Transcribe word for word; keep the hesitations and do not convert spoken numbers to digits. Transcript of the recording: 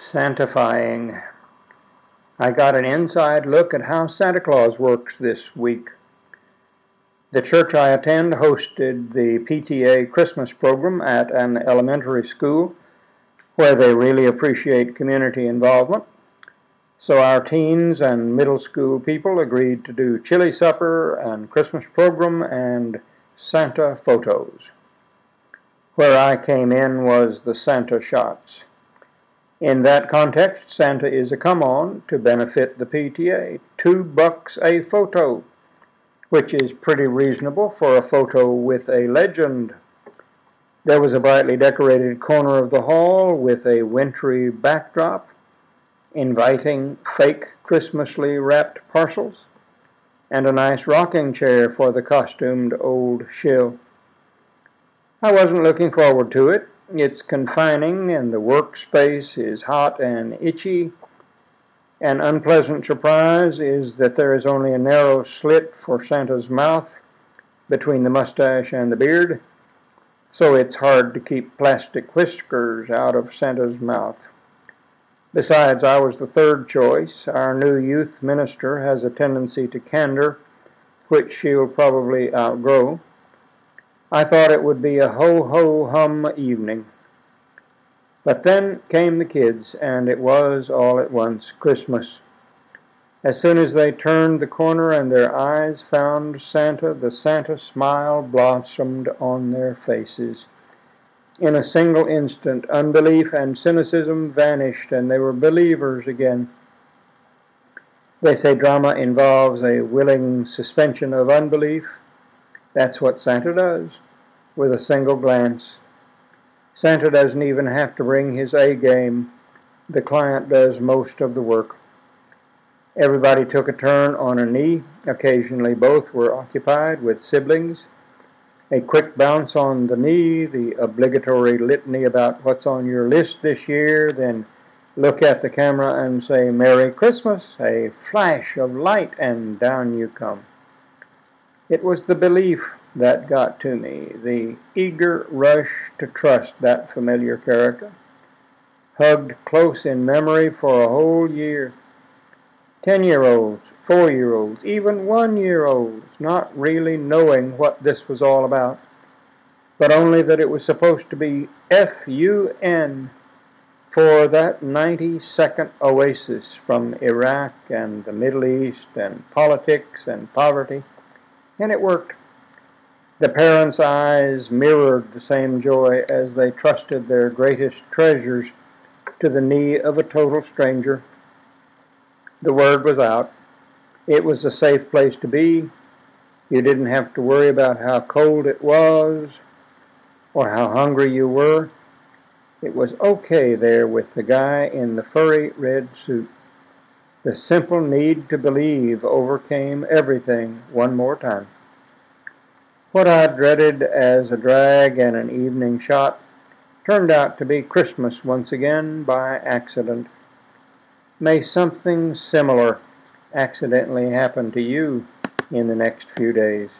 Santifying. I got an inside look at how Santa Claus works this week. The church I attend hosted the P T A Christmas program at an elementary school where they really appreciate community involvement. So our teens and middle school people agreed to do chili supper and Christmas program and Santa photos. Where I came in was the Santa shots. In that context, Santa is a come-on to benefit the P T A. Two bucks a photo, which is pretty reasonable for a photo with a legend. There was a brightly decorated corner of the hall with a wintry backdrop, inviting fake Christmasly wrapped parcels, and a nice rocking chair for the costumed old shill. I wasn't looking forward to it. It's confining and the workspace is hot and itchy. An unpleasant surprise is that there is only a narrow slit for Santa's mouth between the mustache and the beard, so it's hard to keep plastic whiskers out of Santa's mouth. Besides, I was the third choice. Our new youth minister has a tendency to candor, which she'll probably outgrow. I thought it would be a ho-ho-hum evening. But then came the kids, and it was all at once Christmas. As soon as they turned the corner and their eyes found Santa, the Santa smile blossomed on their faces. In a single instant, unbelief and cynicism vanished, and they were believers again. They say drama involves a willing suspension of unbelief. That's what Santa does, with a single glance. Santa doesn't even have to bring his A game. The client does most of the work. Everybody took a turn on a knee. Occasionally both were occupied with siblings. A quick bounce on the knee, the obligatory litany about what's on your list this year, then look at the camera and say, "Merry Christmas," a flash of light, and down you come. It was the belief that got to me, the eager rush to trust that familiar character, hugged close in memory for a whole year. Ten-year-olds, four-year-olds, even one-year-olds, not really knowing what this was all about, but only that it was supposed to be F U N for that ninety-second oasis from Iraq and the Middle East and politics and poverty. And it worked. The parents' eyes mirrored the same joy as they trusted their greatest treasures to the knee of a total stranger. The word was out. It was a safe place to be. You didn't have to worry about how cold it was or how hungry you were. It was okay there with the guy in the furry red suit. The simple need to believe overcame everything one more time. What I dreaded as a drag and an evening shot turned out to be Christmas once again by accident. May something similar accidentally happen to you in the next few days.